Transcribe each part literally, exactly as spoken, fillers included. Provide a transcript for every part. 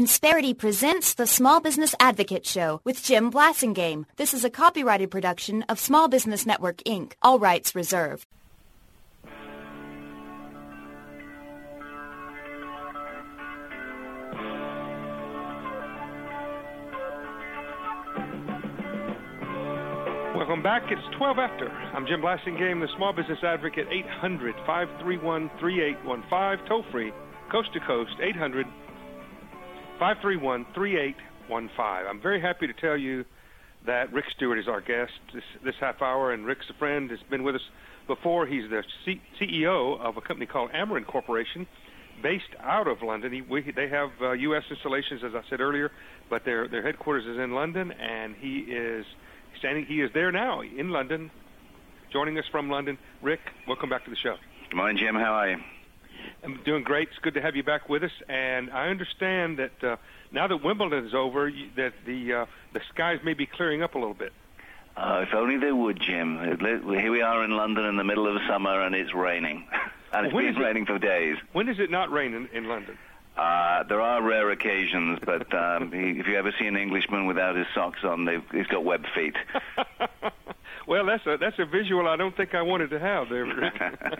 Insperity presents the Small Business Advocate Show with Jim Blasingame. This is a copyrighted production of Small Business Network, Incorporated. All rights reserved. Welcome back. It's twelve after. I'm Jim Blasingame, the Small Business Advocate, eight hundred, five three one, three eight one five, toll free, coast to coast, eight hundred, five three one, three eight one five. I'm very happy to tell you that Rick Stewart is our guest this, this half hour, and Rick's a friend, has been with us before. He's the C- CEO of a company called Ameren Corporation, based out of London. He, we, they have uh, U S installations, as I said earlier, but their their headquarters is in London, and he is standing. He is there now in London, joining us from London. Rick, welcome back to the show. Good morning, Jim. How are you? I'm doing great. It's good to have you back with us. And I understand that uh, now that Wimbledon is over, you, that the uh, the skies may be clearing up a little bit. Uh, if only they would, Jim. Here we are in London in the middle of summer, and it's raining. And it's well, been raining it, for days. When does it not rain in, in London? Uh, there are rare occasions, but um, he, if you ever see an Englishman without his socks on, he's got web feet. Well, that's a that's a visual I don't think I wanted to have there, Rick.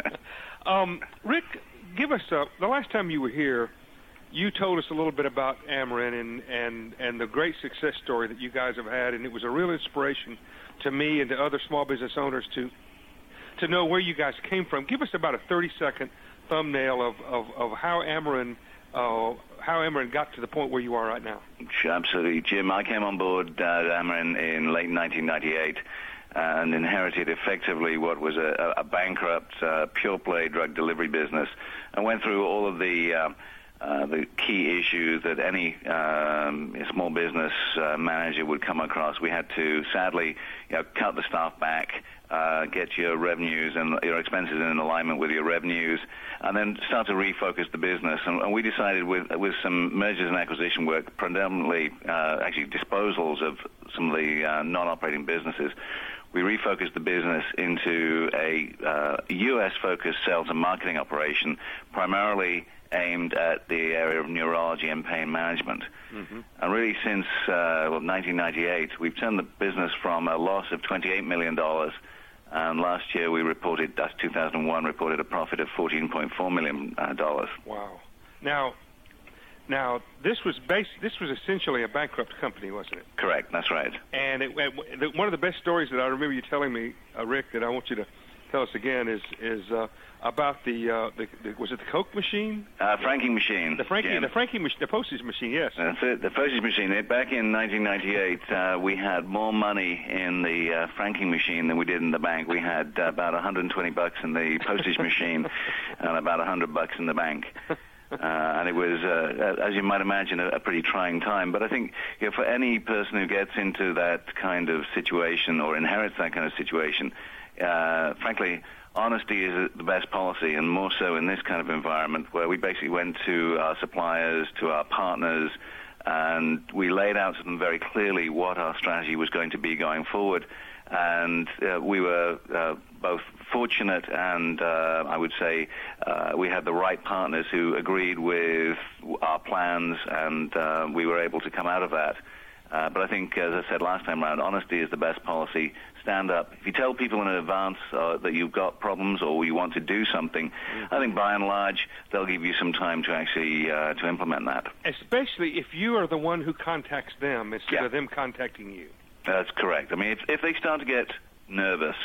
um, Rick, give us a, the last time you were here, you told us a little bit about Ameren and, and, and the great success story that you guys have had, and it was a real inspiration to me and to other small business owners to to know where you guys came from. Give us about a thirty-second thumbnail of, of, of how Ameren uh, how Ameren got to the point where you are right now. Sure, absolutely. Jim, I came on board uh, Ameren in late nineteen ninety-eight. And inherited effectively what was a, a bankrupt, uh, pure-play drug delivery business, and went through all of the uh, uh, the key issues that any um, small business uh, manager would come across. We had to, sadly, you know, cut the staff back, uh, get your revenues and your expenses in alignment with your revenues, and then start to refocus the business. And, and we decided with with some mergers and acquisition work, predominantly uh, actually disposals of some of the uh, non-operating businesses, we refocused the business into a uh, U S-focused sales and marketing operation, primarily aimed at the area of neurology and pain management. Mm-hmm. And really since uh, well, nineteen ninety-eight, we've turned the business from a loss of twenty-eight million dollars, and last year we reported, that's two thousand one, reported a profit of fourteen point four million dollars. Wow. Now, Now, this was based, this was essentially a bankrupt company, wasn't it? Correct, that's right. And it, it, one of the best stories that I remember you telling me, uh, Rick, that I want you to tell us again is is uh, about the, uh, the, the, was it the Coke machine? Uh, franking machine. The franking, yeah. the franking machine, the postage machine, yes. That's it, the postage machine. Back in nineteen ninety-eight, uh, we had more money in the uh, franking machine than we did in the bank. We had uh, about one hundred twenty bucks in the postage machine and about one hundred bucks in the bank. Uh, and it was, uh, as you might imagine, a, a pretty trying time. But I think, you know, for any person who gets into that kind of situation or inherits that kind of situation, uh, frankly, honesty is the best policy, and more so in this kind of environment where we basically went to our suppliers, to our partners, and we laid out to them very clearly what our strategy was going to be going forward. And uh, we were uh, both fortunate and, uh, I would say, uh, we had the right partners who agreed with our plans, and uh, we were able to come out of that. Uh, but I think, as I said last time around, honesty is the best policy. Stand up. If you tell people in advance uh, that you've got problems or you want to do something, mm-hmm. I think by and large they'll give you some time to actually uh, to implement that. Especially if you are the one who contacts them instead yeah. of them contacting you. That's correct. I mean, if, if they start to get nervous,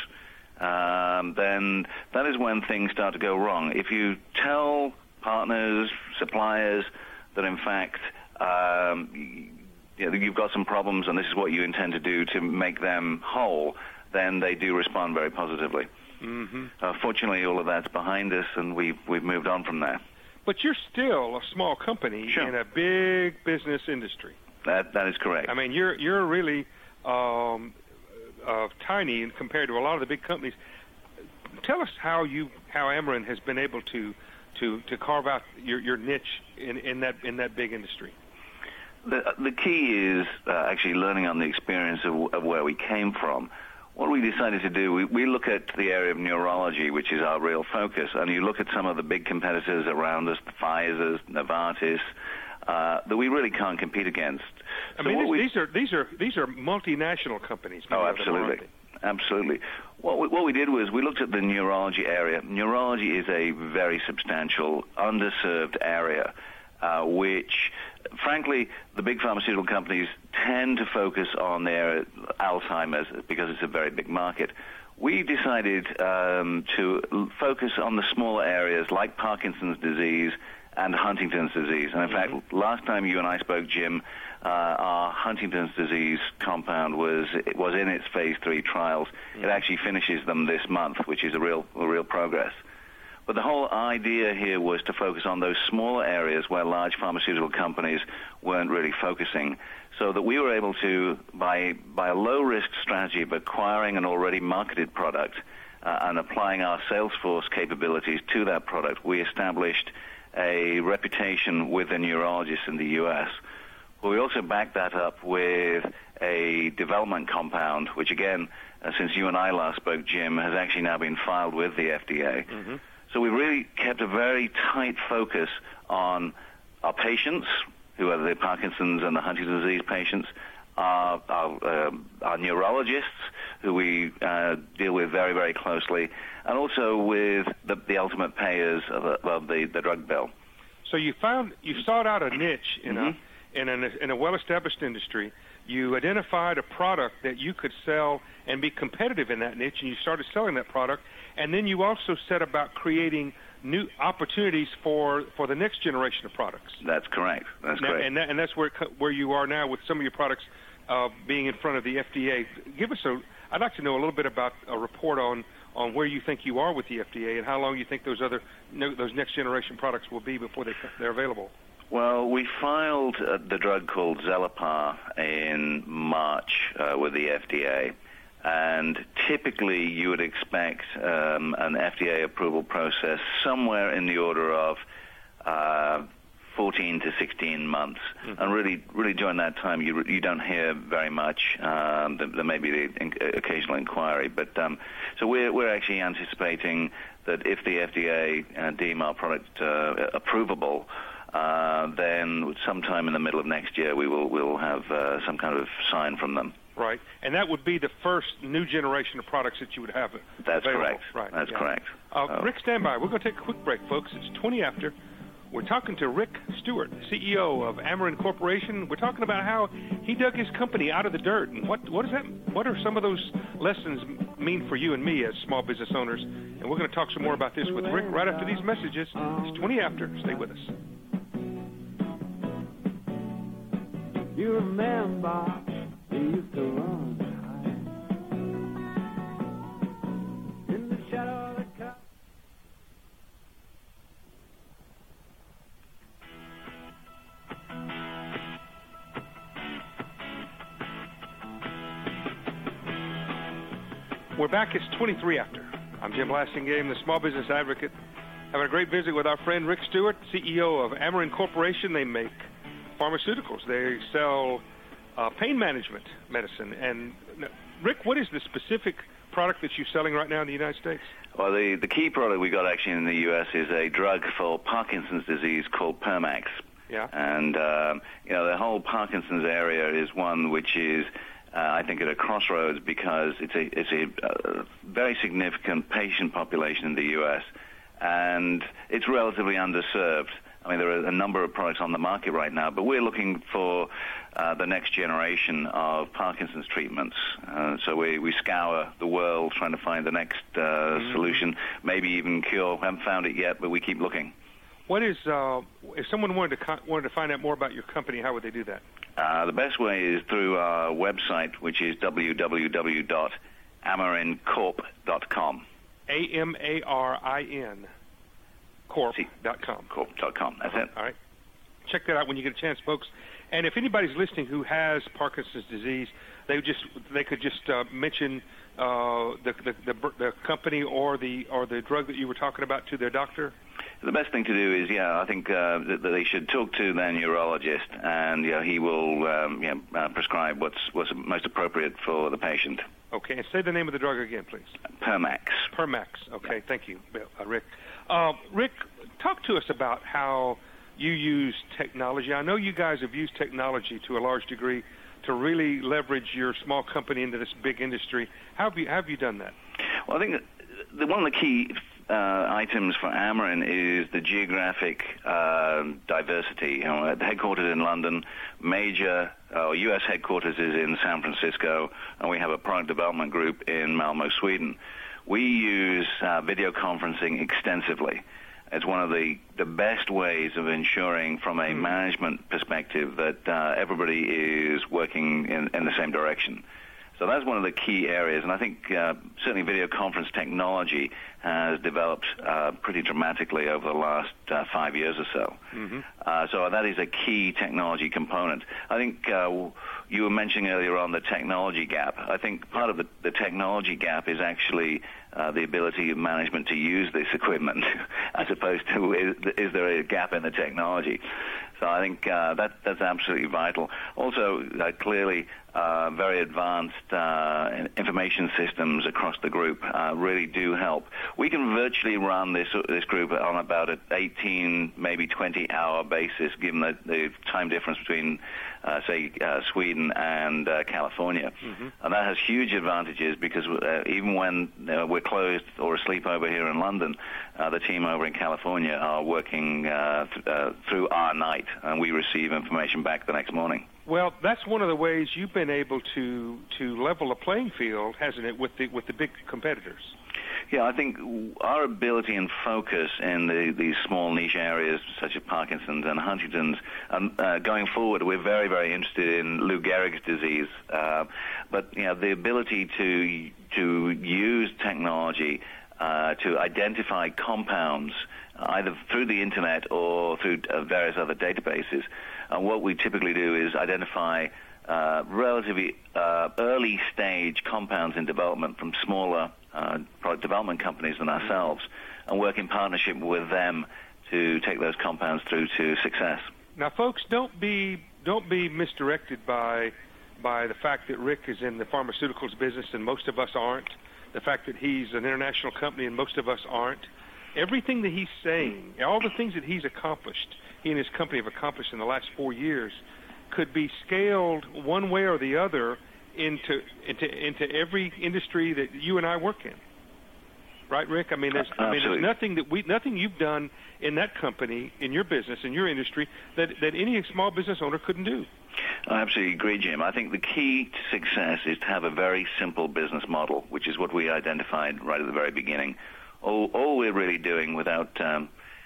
um, then that is when things start to go wrong. If you tell partners, suppliers, that in fact um, you know, you've got some problems and this is what you intend to do to make them whole, then they do respond very positively. Mm-hmm. Uh, fortunately, all of that's behind us, and we've we've moved on from there. But you're still a small company sure. in a big business industry. That that is correct. I mean, you're you're really um, uh, tiny compared to a lot of the big companies. Tell us how you how Ameren has been able to to, to carve out your, your niche in, in that in that big industry. The the key is uh, actually learning on the experience of, of where we came from. What we decided to do, we, we look at the area of neurology, which is our real focus, and you look at some of the big competitors around us, the Pfizers, Novartis, uh, that we really can't compete against. I so mean, we, these are these are these are multinational companies. Oh, absolutely. Absolutely. What we, what we did was we looked at the neurology area. Neurology is a very substantial, underserved area, uh, which, frankly, the big pharmaceutical companies tend to focus on their Alzheimer's because it's a very big market. We decided um, to focus on the smaller areas like Parkinson's disease and Huntington's disease. And in mm-hmm. fact, last time you and I spoke, Jim, uh, our Huntington's disease compound was it was in its phase three trials. Mm-hmm. It actually finishes them this month, which is a real a real progress. But the whole idea here was to focus on those smaller areas where large pharmaceutical companies weren't really focusing, so that we were able to, by by a low-risk strategy of acquiring an already marketed product uh, and applying our sales force capabilities to that product, we established a reputation with the neurologists in the U S. But we also backed that up with a development compound, which again, uh, since you and I last spoke, Jim, has actually now been filed with the F D A. Mm-hmm. So we really kept a very tight focus on our patients, who are the Parkinson's and the Huntington's disease patients, our, our, uh, our neurologists, who we uh, deal with very, very closely, and also with the, the ultimate payers of, the, of the, the drug bill. So you found you sought out a niche in mm-hmm. a in, an, in a well-established industry. You identified a product that you could sell and be competitive in that niche, and you started selling that product. And then you also set about creating new opportunities for, for the next generation of products. That's correct. That's now, correct. And, that, and that's where where you are now with some of your products uh, being in front of the F D A. Give us a. I'd like to know a little bit about a report on, on where you think you are with the F D A and how long you think those other those next generation products will be before they they're available. Well, we filed uh, the drug called Xelapar in March uh, with the F D A. And typically you would expect um, an F D A approval process somewhere in the order of uh, fourteen to sixteen months. Mm-hmm. And really, really during that time, you you don't hear very much. Um, there, there may be the in, occasional inquiry. But um, so we're, we're actually anticipating that if the F D A uh, deem our product uh, approvable, uh, then sometime in the middle of next year we will we'll have uh, some kind of sign from them. Right, and that would be the first new generation of products that you would have That's available. correct. Right. That's yeah. correct. Uh, oh. Rick, stand by. We're going to take a quick break, folks. It's twenty after. We're talking to Rick Stewart, C E O of Amarin Corporation. We're talking about how he dug his company out of the dirt, and what what is that? What are some of those lessons mean for you and me as small business owners? And we're going to talk some more about this with Rick right after these messages. It's twenty after. Stay with us. You remember you used to run. We're back. It's twenty-three after. I'm Jim Blasingame, the small business advocate. Having a great visit with our friend Rick Stewart, C E O of Amarin Corporation. They make pharmaceuticals. They sell uh, pain management medicine. And Rick, what is the specific product that you're selling right now in the United States? Well, the, the key product we got actually in the U S is a drug for Parkinson's disease called Permax. Yeah. And, um, you know, the whole Parkinson's area is one which is, uh, I think, at a crossroads because it's a, it's a uh, very significant patient population in the U S, and it's relatively underserved. I mean, there are a number of products on the market right now, but we're looking for uh, the next generation of Parkinson's treatments. Uh, so we, we scour the world trying to find the next uh, mm-hmm. solution, maybe even cure. We haven't found it yet, but we keep looking. What is, uh, if someone wanted to, co- wanted to find out more about your company, how would they do that? Uh, the best way is through our website, which is w w w dot amarin corp dot com. A M A R I N corp dot com. corp dot com, that's it. All right. Check that out when you get a chance, folks. And if anybody's listening who has Parkinson's disease, they just they could just uh, mention uh, the, the the the company or the or the drug that you were talking about to their doctor. The best thing to do is, yeah, I think uh, that they should talk to their neurologist, and yeah, he will um, yeah, uh, prescribe what's what's most appropriate for the patient. Okay, and say the name of the drug again, please. Permax. Permax. Okay, yeah. Thank you, uh, Rick. Uh, Rick, talk to us about how you use technology. I know you guys have used technology to a large degree to really leverage your small company into this big industry. How have you, how have you done that? Well, I think that one of the key uh, items for Amarin is the geographic uh, diversity. You know, headquartered in London, major uh, U S headquarters is in San Francisco, and we have a product development group in Malmo, Sweden. We use uh, video conferencing extensively. It's one of the, the best ways of ensuring from a management perspective that uh, everybody is working in, in the same direction. So that's one of the key areas, and I think uh, certainly video conference technology has developed uh, pretty dramatically over the last uh, five years or so. Mm-hmm. Uh, so that is a key technology component. I think uh, you were mentioning earlier on the technology gap. I think part of the, the technology gap is actually uh, the ability of management to use this equipment, as opposed to is, is there a gap in the technology. So I think uh, that that's absolutely vital. Also, uh, clearly, uh, very advanced uh, information systems across the group uh, really do help. We can virtually run this this group on about an eighteen, maybe twenty hour basis, given the, the time difference between, uh, say, uh, Sweden and uh, California. Mm-hmm. And that has huge advantages because uh, even when uh, we're closed or asleep over here in London, uh, the team over in California are working uh, th- uh, through our night, and we receive information back the next morning. Well, that's one of the ways you've been able to to level the playing field, hasn't it, with the with the big competitors? Yeah, I think our ability and focus in the, these small niche areas such as Parkinson's and Huntington's, um, uh, going forward, we're very, very interested in Lou Gehrig's disease. Uh, but you know, the ability to to use technology uh, to identify compounds either through the internet or through uh, various other databases. And what we typically do is identify uh, relatively uh, early stage compounds in development from smaller uh, product development companies than ourselves, and work in partnership with them to take those compounds through to success. Now, folks, don't be don't be misdirected by by the fact that Rick is in the pharmaceuticals business and most of us aren't. The fact that he's an international company and most of us aren't. Everything that he's saying, all the things that he's accomplished, he and his company have accomplished in the last four years, could be scaled one way or the other into into into every industry that you and I work in. Right, Rick? I mean, there's, I mean, there's nothing that we, nothing you've done in that company, in your business, in your industry, that that any small business owner couldn't do. I absolutely agree, Jim. I think the key to success is to have a very simple business model, which is what we identified right at the very beginning. All, all we're really doing, without um,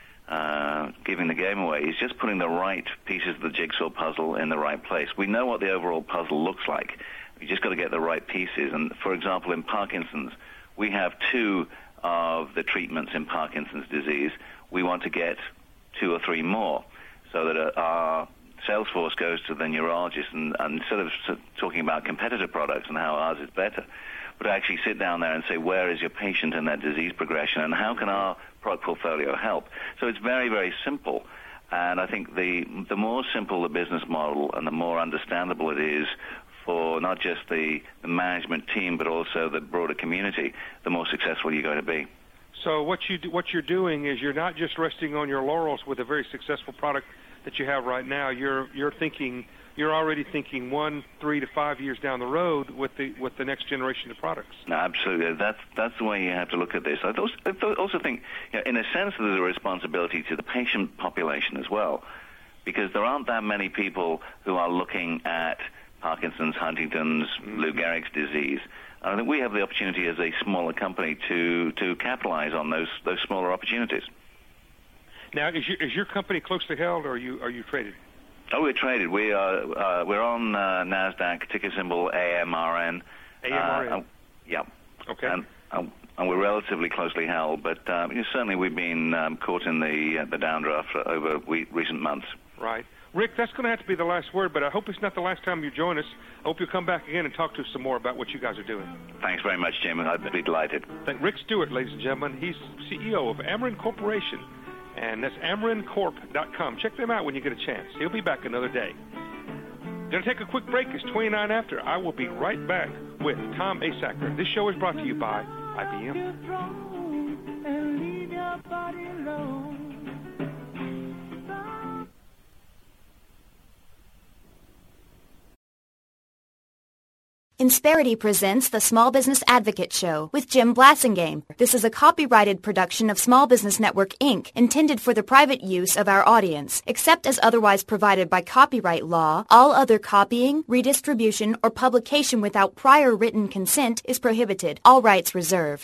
uh, giving the game away, is just putting the right pieces of the jigsaw puzzle in the right place. We know what the overall puzzle looks like. We just got to get the right pieces. And for example, in Parkinson's, we have two of the treatments in Parkinson's disease. We want to get two or three more, so that our sales force goes to the neurologist and, and instead of talking about competitor products and how ours is better, but actually sit down there and say, where is your patient in that disease progression, and how can our product portfolio help? So it's very, very simple. And I think the the more simple the business model and the more understandable it is for not just the, the management team, but also the broader community, the more successful you're going to be. So what you do, what you're doing is you're not just resting on your laurels with a very successful product that you have right now. You're you're thinking you're already thinking one, three to five years down the road with the with the next generation of products. No, absolutely. That's that's the way you have to look at this. I also, I also think, you know, in a sense, there's a responsibility to the patient population as well, because there aren't that many people who are looking at Parkinson's, Huntington's, mm-hmm. Lou Gehrig's disease. I think we have the opportunity as a smaller company to to capitalize on those those smaller opportunities. Now, is your, is your company closely held, or are you are you traded? Oh, we're traded. We are uh, we're on uh, NASDAQ, ticker symbol A M R N. A M R N. Uh, yeah. Okay. And, uh, and we're relatively closely held, but uh, you know, certainly we've been um, caught in the uh, the downdraft over we, recent months. Right. Rick, that's going to have to be the last word, but I hope it's not the last time you join us. I hope you'll come back again and talk to us some more about what you guys are doing. Thanks very much, Jim. I'd be delighted. Thank Rick Stewart, ladies and gentlemen. He's C E O of Amarin Corporation, and that's amarin corp dot com. Check them out when you get a chance. He'll be back another day. Going to take a quick break. It's twenty-nine after. I will be right back with Tom Asacker. This show is brought to you by I B M. Insperity presents the Small Business Advocate Show with Jim Blasingame. This is a copyrighted production of Small Business Network, Incorporated, intended for the private use of our audience. Except as otherwise provided by copyright law, all other copying, redistribution, or publication without prior written consent is prohibited. All rights reserved.